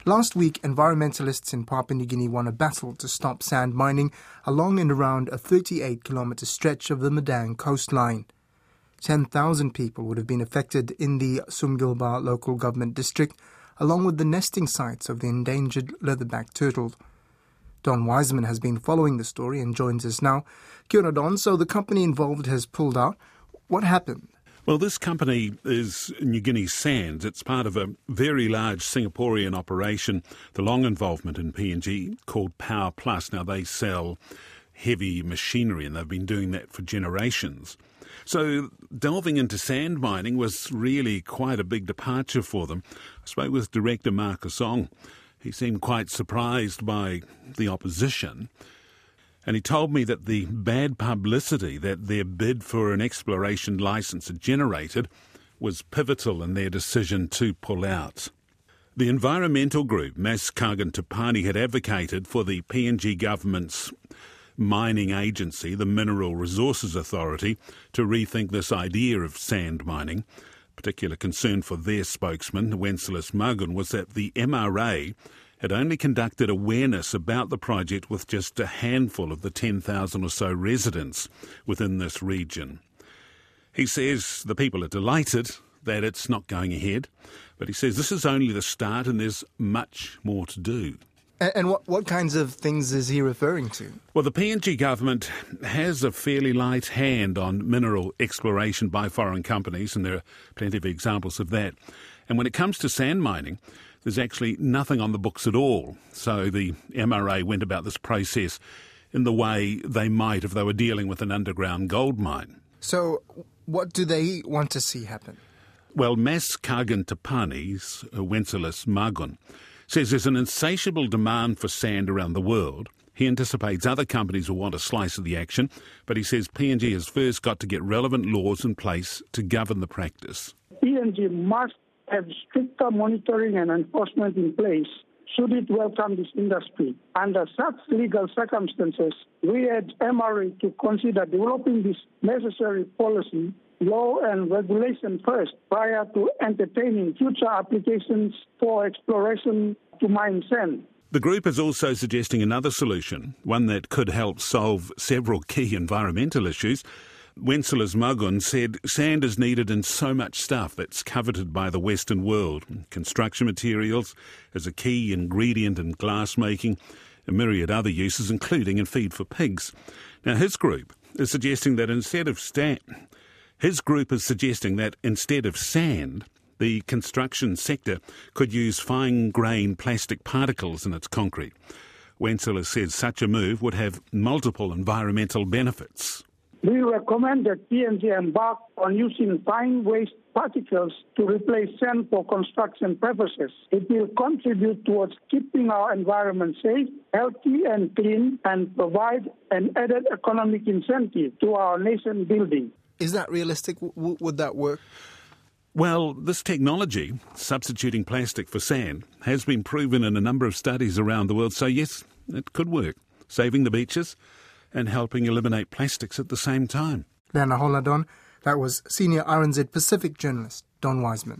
Last week, environmentalists in Papua New Guinea won a battle to stop sand mining along and around a 38-kilometre stretch of the Madang coastline. 10,000 people would have been affected in the Sumgilbar local government district, along with the nesting sites of the endangered leatherback turtle. Don Wiseman has been following the story and joins us now. Kia ora, Don. So the company involved has pulled out. What happened? Well, this company is New Guinea Sands. It's part of a very large Singaporean operation, the long involvement in PNG, called Power Plus. Now, they sell heavy machinery, and they've been doing that for generations. So delving into sand mining was really quite a big departure for them. I spoke with director Marcus Ong. He seemed quite surprised by the opposition. And he told me that the bad publicity that their bid for an exploration licence had generated was pivotal in their decision to pull out. The environmental group, Mas Kagan Tapani, had advocated for the PNG government's mining agency, the Mineral Resources Authority, to rethink this idea of sand mining. Particular concern for their spokesman, Wenceslas Magun, was that the MRA had only conducted awareness about the project with just a handful of the 10,000 or so residents within this region. He says the people are delighted that it's not going ahead, but he says this is only the start and there's much more to do. And what kinds of things is he referring to? Well, the PNG government has a fairly light hand on mineral exploration by foreign companies, and there are plenty of examples of that. And when it comes to sand mining, there's actually nothing on the books at all. So the MRA went about this process in the way they might if they were dealing with an underground gold mine. So what do they want to see happen? Well, Mas Kagan Tapani's Wenceslas Magun says there's an insatiable demand for sand around the world. He anticipates other companies will want a slice of the action, but he says PNG has first got to get relevant laws in place to govern the practice. PNG must have stricter monitoring and enforcement in place should it welcome this industry. Under such legal circumstances, we urge MRA to consider developing this necessary policy, law and regulation first prior to entertaining future applications for exploration to mine sand. The group is also suggesting another solution, one that could help solve several key environmental issues. Wenceslas Magun said sand is needed in so much stuff that's coveted by the Western world. Construction materials is a key ingredient in glass making, a myriad other uses, including in feed for pigs. Now, his group is suggesting that instead of sand, the construction sector could use fine-grained plastic particles in its concrete. Wenceslas said such a move would have multiple environmental benefits. We recommend that PNG embark on using fine waste particles to replace sand for construction purposes. It will contribute towards keeping our environment safe, healthy and clean, and provide an added economic incentive to our nation building. Is that realistic? Would that work? Well, this technology, substituting plastic for sand, has been proven in a number of studies around the world. So yes, it could work, saving the beaches and helping eliminate plastics at the same time. Lana Hola, Don. That was senior RNZ Pacific journalist Don Wiseman.